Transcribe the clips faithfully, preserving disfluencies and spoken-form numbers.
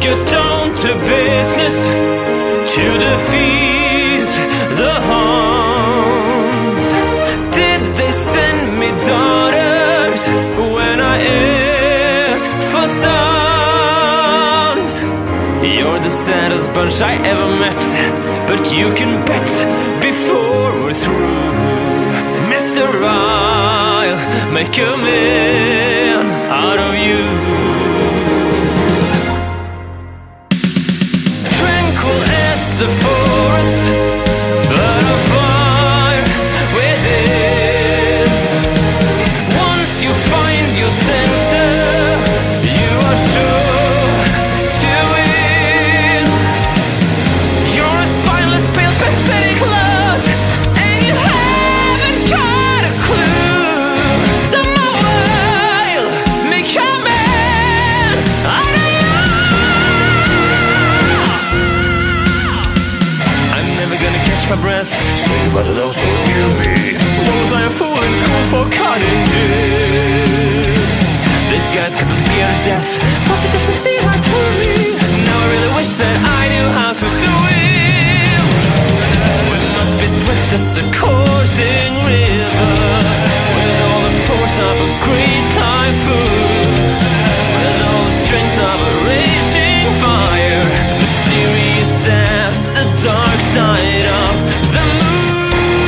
get down to business to defeat the Huns. Did they send me daughters when I asked for sons? You're the saddest bunch I ever met, but you can bet before we're through, Mister I'll make a man out of you. The forest, but a fire within. Once you find your center, you are sure to win. You're a spineless, pale, pathetic love, and you haven't got a clue. Somehow I'll make a man out of you. My breath, swing by the nose so near me. Was I a fool in school for cutting dead? This guy's got them scared to death, but he doesn't see how to me. Now I really wish that I knew how to swim. We must be swift as a coursing river, with all the force of a great typhoon, with all the strength of a raging fire, mysterious as the dark side of the moon.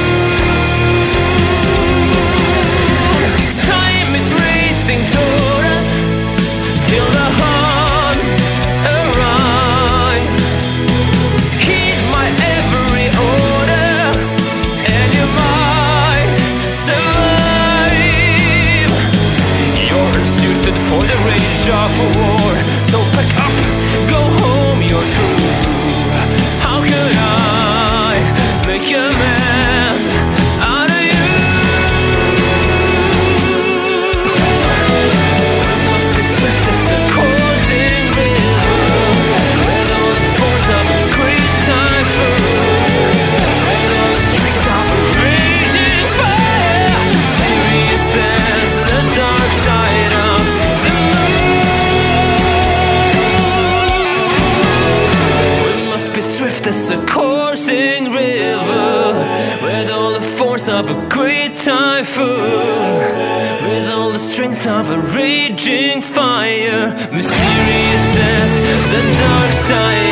Time is racing toward us till the hunt arrive. Heed my every order, and you might survive. You're suited for the rage of war, so pack up, go home, you're through. How could I make a man out of you? We must be swift as a coursing river, with all the force of a great typhoon, with all the strength of a raging fire, mysterious as the dark side of the moon. We must be swift as a coursing river, with all the force of a great typhoon, with all the strength of a raging fire, mysterious as the dark side